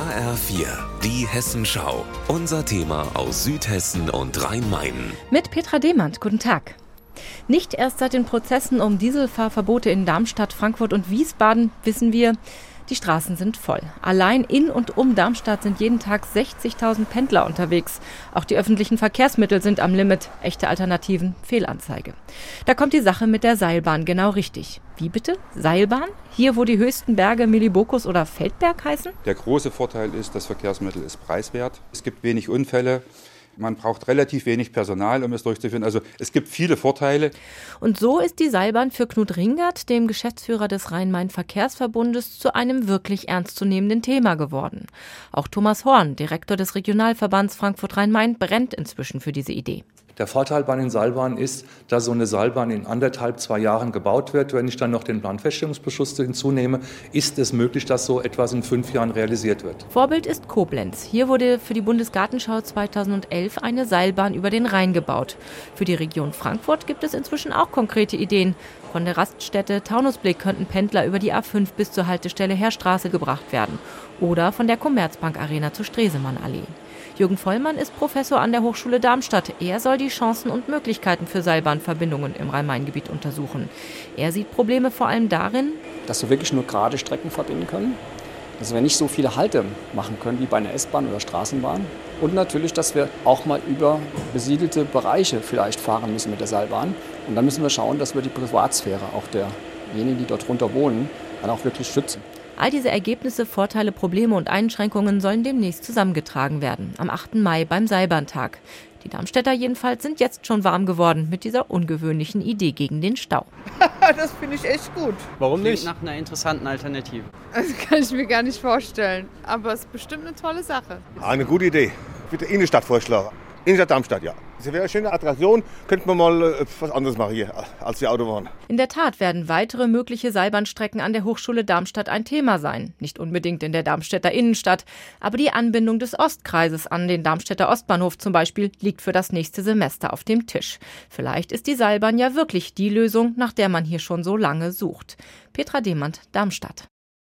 HR4, die Hessenschau. Unser Thema aus Südhessen und Rhein-Main. Mit Petra Demand, guten Tag. Nicht erst seit den Prozessen um Dieselfahrverbote in Darmstadt, Frankfurt und Wiesbaden wissen wir, die Straßen sind voll. Allein in und um Darmstadt sind jeden Tag 60.000 Pendler unterwegs. Auch die öffentlichen Verkehrsmittel sind am Limit. Echte Alternativen, Fehlanzeige. Da kommt die Sache mit der Seilbahn genau richtig. Wie bitte? Seilbahn? Hier, wo die höchsten Berge Milibokus oder Feldberg heißen? Der große Vorteil ist, das Verkehrsmittel ist preiswert. Es gibt wenig Unfälle. Man braucht relativ wenig Personal, um es durchzuführen. Also es gibt viele Vorteile. Und so ist die Seilbahn für Knut Ringert, dem Geschäftsführer des Rhein-Main-Verkehrsverbundes, zu einem wirklich ernstzunehmenden Thema geworden. Auch Thomas Horn, Direktor des Regionalverbands Frankfurt-Rhein-Main, brennt inzwischen für diese Idee. Der Vorteil bei den Seilbahnen ist, dass so eine Seilbahn in 1,5–2 Jahren gebaut wird. Wenn ich dann noch den Planfeststellungsbeschluss hinzunehme, ist es möglich, dass so etwas in 5 Jahren realisiert wird. Vorbild ist Koblenz. Hier wurde für die Bundesgartenschau 2011 eine Seilbahn über den Rhein gebaut. Für die Region Frankfurt gibt es inzwischen auch konkrete Ideen. Von der Raststätte Taunusblick könnten Pendler über die A5 bis zur Haltestelle Heerstraße gebracht werden. Oder von der Commerzbank Arena zur Stresemannallee. Jürgen Vollmann ist Professor an der Hochschule Darmstadt. Er soll die Chancen und Möglichkeiten für Seilbahnverbindungen im Rhein-Main-Gebiet untersuchen. Er sieht Probleme vor allem darin, dass wir wirklich nur gerade Strecken verbinden können, dass wir nicht so viele Halte machen können wie bei einer S-Bahn oder Straßenbahn und natürlich, dass wir auch mal über besiedelte Bereiche vielleicht fahren müssen mit der Seilbahn. Und dann müssen wir schauen, dass wir die Privatsphäre auch derjenigen, die dort drunter wohnen, dann auch wirklich schützen. All diese Ergebnisse, Vorteile, Probleme und Einschränkungen sollen demnächst zusammengetragen werden, am 8. Mai beim Seilbahntag. Die Darmstädter jedenfalls sind jetzt schon warm geworden mit dieser ungewöhnlichen Idee gegen den Stau. Das finde ich echt gut. Warum nicht? Klingt nach einer interessanten Alternative. Das kann ich mir gar nicht vorstellen, aber es ist bestimmt eine tolle Sache. Eine gute Idee. Bitte Innenstadt vorschlagen. Innenstadt Darmstadt, ja. Das wäre eine schöne Attraktion. Könnten wir mal was anderes machen hier als die Autobahn. In der Tat werden weitere mögliche Seilbahnstrecken an der Hochschule Darmstadt ein Thema sein. Nicht unbedingt in der Darmstädter Innenstadt, aber die Anbindung des Ostkreises an den Darmstädter Ostbahnhof zum Beispiel liegt für das nächste Semester auf dem Tisch. Vielleicht ist die Seilbahn ja wirklich die Lösung, nach der man hier schon so lange sucht. Petra Demand, Darmstadt.